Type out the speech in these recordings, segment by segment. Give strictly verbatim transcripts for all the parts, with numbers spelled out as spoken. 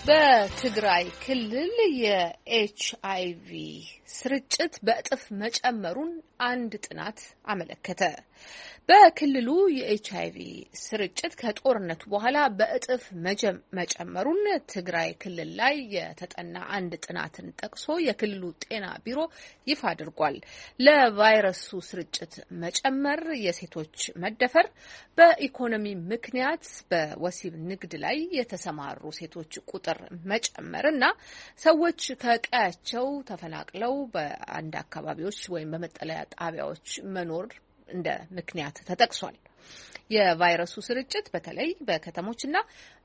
በትግራይ ክልል የኤች አይ ቪ ስርጭት በእጥፍ መጨመሩን አንድ ጥናት አመለከተ። በክልሉ የኤች አይ ቪ ስርጭት ከጦርነቱ በኋላ በእጥፍ መጨመሩን ትግራይ ክልል ላይ የተጠና አንድ ጥናትን ጠቅሶ የክልሉ ጤና ቢሮ ይፋ አድርጓል። ለቫይረሱ ስርጭት መጨመር፣ የሴቶች መደፈር፣ በኢኮኖሚ ምክንያት በወሲብ ንግድ ላይ የተሰማሩ ሴቶች ቁጥር መጨመርና ሰዎች ከቀያቸው ተፈናቅለው በአንድ አካባቢዎች ወይም በመጠለያ ጣቢያዎች መኖር እንደ ምክንያት ተጠቅሷል። የቫይረሱ ስርጭት በተለይ በከተሞችና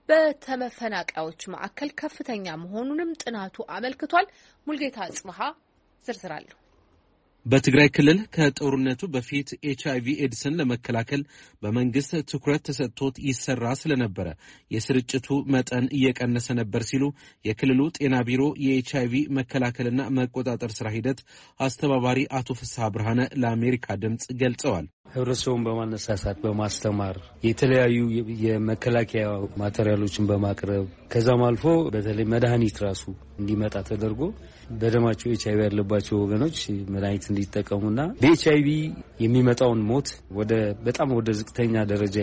በተፈናቃዮች ማዕከል ከፍተኛ መሆኑንም ጥናቱ አመልክቷል። ሙልጌታ ጽብሃ ዝርዝር አለው። በትግራይ ክልል ከጦርነቱ በፊት ኤች አይ ቪ ኤድስን ለመከላከል በመንግስት ትኩረት ተሰጥቶት ይሰራ ስለነበረ የስርጭቱ መጠን እየቀነሰ ነበር ሲሉ የክልሉ ጤና ቢሮ የኤች አይ ቪ መከላከልና መቆጣጠር ስራ ሂደት አስተባባሪ አቶ ፍስሐ ብርሃነ ለአሜሪካ ድምጽ ገልጸዋል። ህብረተሰቡን በማነሳሳት በማስተማር የተለያዩ የመከላከያ ማቴሪያሎችን በማቅረብ ከዛም አልፎ በተለይ መድኃኒት ራሱ እንዲመጣ ተደርጎ በደማቸው ኤች አይ ቪ ያለባቸው ወገኖች መድኃኒት እንዲጠቀሙና በኤች አይ ቪ የሚመጣውን ሞት ወደ በጣም ወደ ዝቅተኛ ደረጃ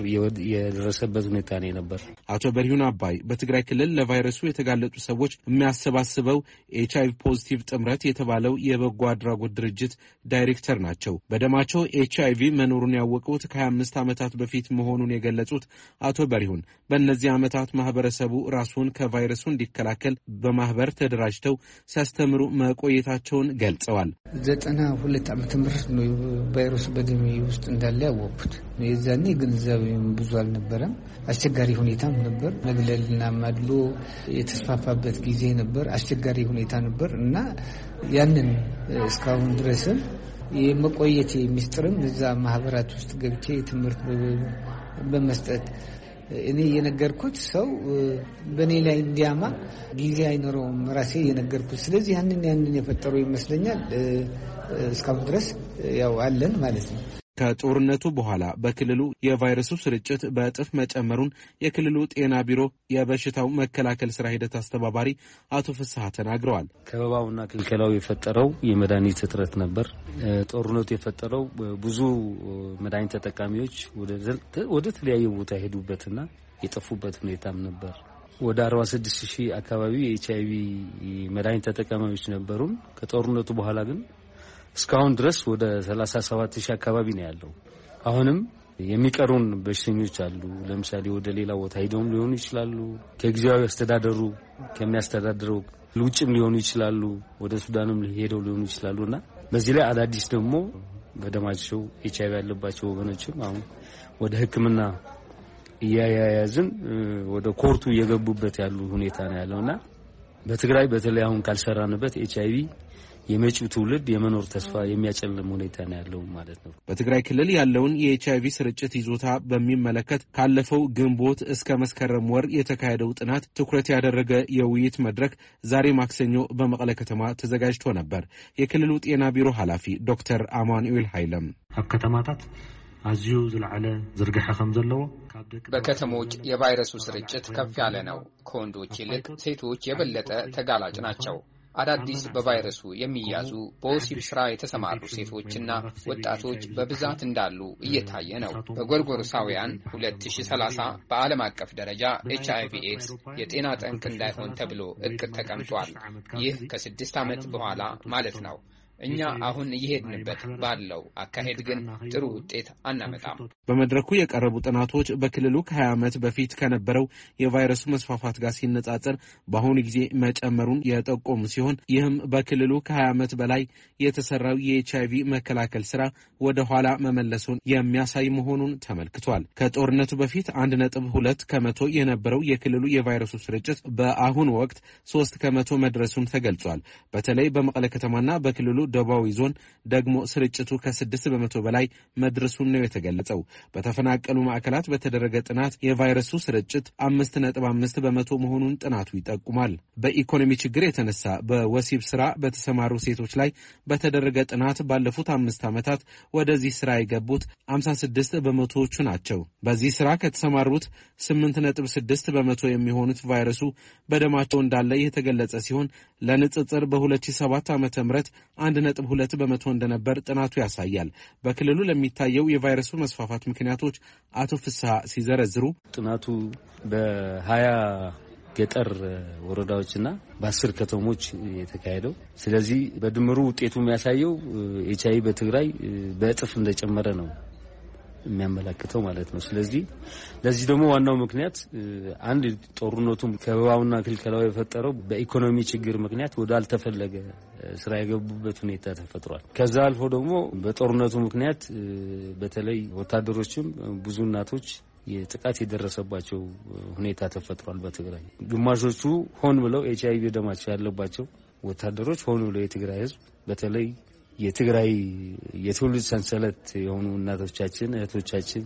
የደረሰበት ሁኔታ ነው ነበር። አቶ በሪሁን አባይ በትግራይ ክልል ለቫይረሱ የተጋለጡ ሰዎች የሚያሰባስበው ኤች አይ ቪ ፖዚቲቭ ጥምረት የተባለው የበጎ አድራጎት ድርጅት ዳይሬክተር ናቸው። በደማቸው ኤች አይ ቪ መኖሩን ያወቁት ከሀያ አምስት ዓመታት በፊት መሆኑን የገለጹት አቶ በሪሁን በእነዚህ ዓመታት ማህበረሰቡ ራሱን ከቫይረሱ እንዲከላከል በማህበር ተደራጅተው ሲያስተምሩ መቆየታቸውን ገልጸዋል። ዘጠና ሁለት ዓመተ ምህረት ነው ቫይረሱ በደሜ ውስጥ እንዳለ ያወቁት። የዛኔ ግንዛቤ ብዙ አልነበረም። አስቸጋሪ ሁኔታም ነበር። መግለልና ማድሎ የተስፋፋበት ጊዜ ነበር። አስቸጋሪ ሁኔታ ነበር እና ያንን እስካሁን ድረስም የመቆየት ሚስጥርም እዛ ማህበራት ውስጥ ገብቼ ትምህርት በመስጠት እኔ የነገርኩት ሰው በኔ ላይ እንዲያማ ጊዜ አይኖረውም ራሴ የነገርኩት። ስለዚህ ያንን ያንን የፈጠረው ይመስለኛል እስካሁን ድረስ ያው አለን ማለት ነው። ከጦርነቱ በኋላ በክልሉ የቫይረሱ ስርጭት በእጥፍ መጨመሩን የክልሉ ጤና ቢሮ የበሽታው መከላከል ስራ ሂደት አስተባባሪ አቶ ፍስሐ ተናግረዋል። ከበባውና ክልከላው የፈጠረው የመድኃኒት እጥረት ነበር። ጦርነቱ የፈጠረው ብዙ መድኃኒት ተጠቃሚዎች ወደ ተለያየ ቦታ ሄዱበትና የጠፉበት ሁኔታም ነበር። ወደ አርባ ስድስት ሺህ አካባቢ የኤች አይ ቪ መድኃኒት ተጠቃሚዎች ነበሩን። ከጦርነቱ በኋላ ግን እስካሁን ድረስ ወደ ሰላሳ ሰባት ሺህ አካባቢ ነው ያለው። አሁንም የሚቀሩን በሽተኞች አሉ። ለምሳሌ ወደ ሌላ ቦታ ሄደው ሊሆኑ ይችላሉ። ከጊዜያዊ አስተዳደሩ ከሚያስተዳድረው ውጭም ሊሆኑ ይችላሉ። ወደ ሱዳንም ሄደው ሊሆኑ ይችላሉና በዚህ ላይ አዳዲስ ደግሞ በደማቸው ኤች አይ ቪ ያለባቸው ወገኖችም አሁን ወደ ሕክምና እያያያዝን ወደ ኮርቱ እየገቡበት ያሉ ሁኔታ ነው ያለውና በትግራይ በተለይ አሁን ካልሰራንበት ኤች አይ ቪ የመጪው ትውልድ የመኖር ተስፋ የሚያጨልም ሁኔታ ነው ያለው ማለት ነው። በትግራይ ክልል ያለውን የኤች አይ ቪ ስርጭት ይዞታ በሚመለከት ካለፈው ግንቦት እስከ መስከረም ወር የተካሄደው ጥናት ትኩረት ያደረገ የውይይት መድረክ ዛሬ ማክሰኞ በመቀለ ከተማ ተዘጋጅቶ ነበር። የክልሉ ጤና ቢሮ ኃላፊ ዶክተር አማኑኤል ኃይለም ኣብ ከተማታት አዚዩ ዝልዓለ ዝርግሐ ከም ዘለዎ በከተሞች የቫይረሱ ስርጭት ከፍ ያለ ነው። ከወንዶች ይልቅ ሴቶች የበለጠ ተጋላጭ ናቸው። አዳዲስ በቫይረሱ የሚያዙ በወሲብ ስራ የተሰማሩ ሴቶችና ወጣቶች በብዛት እንዳሉ እየታየ ነው። በጎርጎሮሳውያን ሁለት ሺህ ሰላሳ በዓለም አቀፍ ደረጃ ኤች አይ ቪ ኤድስ የጤና ጠንቅ እንዳይሆን ተብሎ እቅድ ተቀምጧል። ይህ ከስድስት ዓመት በኋላ ማለት ነው። እኛ አሁን እየሄድንበት ባለው አካሄድ ግን ጥሩ ውጤት አናመጣም። በመድረኩ የቀረቡ ጥናቶች በክልሉ ከሀያ ዓመት በፊት ከነበረው የቫይረሱ መስፋፋት ጋር ሲነጻጸር በአሁኑ ጊዜ መጨመሩን የጠቆሙ ሲሆን ይህም በክልሉ ከሀያ ዓመት በላይ የተሰራው የኤች አይ ቪ መከላከል ስራ ወደ ኋላ መመለሱን የሚያሳይ መሆኑን ተመልክቷል። ከጦርነቱ በፊት አንድ ነጥብ ሁለት ከመቶ የነበረው የክልሉ የቫይረሱ ስርጭት በአሁኑ ወቅት ሶስት ከመቶ መድረሱን ተገልጿል። በተለይ በመቀለ ከተማና በክልሉ ደቡባዊ ዞን ደግሞ ስርጭቱ ከስድስት በመቶ በላይ መድረሱን ነው የተገለጸው። በተፈናቀሉ ማዕከላት በተደረገ ጥናት የቫይረሱ ስርጭት አምስት ነጥብ አምስት በመቶ መሆኑን ጥናቱ ይጠቁማል። በኢኮኖሚ ችግር የተነሳ በወሲብ ስራ በተሰማሩ ሴቶች ላይ በተደረገ ጥናት ባለፉት አምስት ዓመታት ወደዚህ ስራ የገቡት ሃምሳ ስድስት በመቶዎቹ ናቸው። በዚህ ስራ ከተሰማሩት ስምንት ነጥብ ስድስት በመቶ የሚሆኑት ቫይረሱ በደማቸው እንዳለ የተገለጸ ሲሆን ለንጽጽር በሁለት ሺህ ሰባት ዓመተ ምህረት አንድ ነጥብ ሁለት በመቶ እንደነበር ጥናቱ ያሳያል። በክልሉ ለሚታየው የቫይረሱ መስፋፋት ምክንያቶች አቶ ፍስሐ ሲዘረዝሩ ጥናቱ በሀያ ገጠር ወረዳዎችና በአስር ከተሞች የተካሄደው ስለዚህ በድምሩ ውጤቱ የሚያሳየው ኤችአይቪ በትግራይ በእጥፍ እንደጨመረ ነው የሚያመለክተው ማለት ነው። ስለዚህ ለዚህ ደግሞ ዋናው ምክንያት አንድ ጦርነቱም ከበባውና ክልከላው የፈጠረው በኢኮኖሚ ችግር ምክንያት ወደ አልተፈለገ ስራ የገቡበት ሁኔታ ተፈጥሯል። ከዛ አልፎ ደግሞ በጦርነቱ ምክንያት በተለይ ወታደሮችም ብዙ እናቶች የጥቃት የደረሰባቸው ሁኔታ ተፈጥሯል በትግራይ። ግማሾቹ ሆን ብለው ኤችአይቪ ደማቸው ያለባቸው ወታደሮች ሆን ብለው የትግራይ ህዝብ በተለይ የትግራይ የትውልድ ሰንሰለት የሆኑ እናቶቻችን እህቶቻችን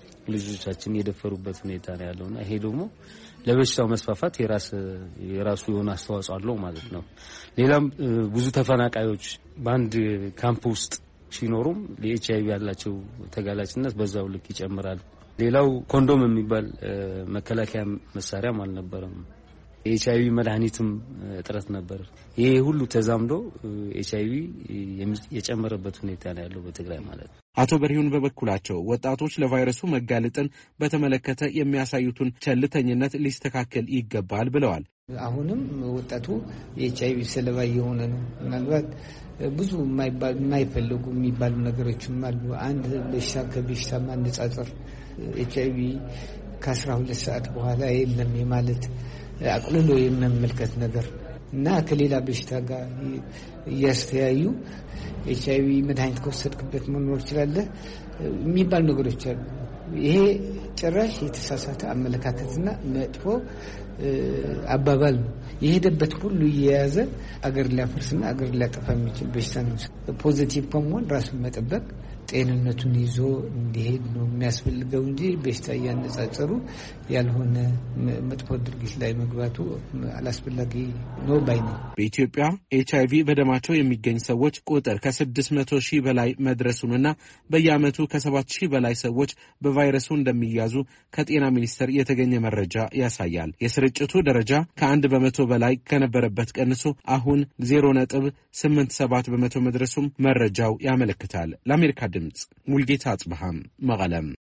ልጆቻችን የደፈሩበት ሁኔታ ነው ያለውና ይሄ ደግሞ ለበሽታው መስፋፋት የራስ የራሱ የሆነ አስተዋጽኦ አለው ማለት ነው። ሌላም ብዙ ተፈናቃዮች በአንድ ካምፕ ውስጥ ሲኖሩም ለኤችአይቪ ያላቸው ተጋላጭነት በዛው ልክ ይጨምራል። ሌላው ኮንዶም የሚባል መከላከያ መሳሪያም አልነበረም። ኤችአይቪ መድኃኒትም እጥረት ነበር። ይሄ ሁሉ ተዛምዶ ኤችአይቪ የጨመረበት ሁኔታ ነው ያለው በትግራይ ማለት ነው። አቶ በሪሁን በበኩላቸው ወጣቶች ለቫይረሱ መጋለጥን በተመለከተ የሚያሳዩትን ቸልተኝነት ሊስተካከል ይገባል ብለዋል። አሁንም ወጣቱ የኤችአይቪ ሰለባ የሆነ ነው። ምናልባት ብዙ የማይፈልጉ የሚባሉ ነገሮችም አሉ። አንድ በሽታ ከበሽታ ማነጻጸር ኤችአይቪ ከአስራ ሁለት ሰዓት በኋላ የለም የማለት አቅልሎ የመመልከት ነገር እና ከሌላ በሽታ ጋር እያስተያዩ ኤችአይቪ መድኃኒት ከወሰድክበት መኖር ይችላል የሚባሉ ነገሮች አሉ። ይሄ ጭራሽ የተሳሳተ አመለካከትና መጥፎ አባባል ነው። የሄደበት ሁሉ እየያዘ አገር ሊያፈርስና አገር ሊያጠፋ የሚችል በሽታ ነው። ፖዚቲቭ ከመሆን ራሱን መጠበቅ ጤንነቱን ይዞ እንዲሄድ ነው የሚያስፈልገው እንጂ በሽታ እያነጻጸሩ ያልሆነ መጥፎ ድርጊት ላይ መግባቱ አላስፈላጊ ነው ባይ ነው። በኢትዮጵያ ኤችአይቪ በደማቸው የሚገኝ ሰዎች ቁጥር ከስድስት መቶ ሺህ በላይ መድረሱንና በየዓመቱ ከሰባት ሺህ በላይ ሰዎች በቫይረሱ እንደሚያዙ ከጤና ሚኒስቴር የተገኘ መረጃ ያሳያል። የስርጭቱ ደረጃ ከአንድ በመቶ በላይ ከነበረበት ቀንሶ አሁን ዜሮ ነጥብ ስምንት ሰባት በመቶ መድረሱም መረጃው ያመለክታል። ለአሜሪካ ድምጽ ሙልጌታ አጽብሃም መቀለም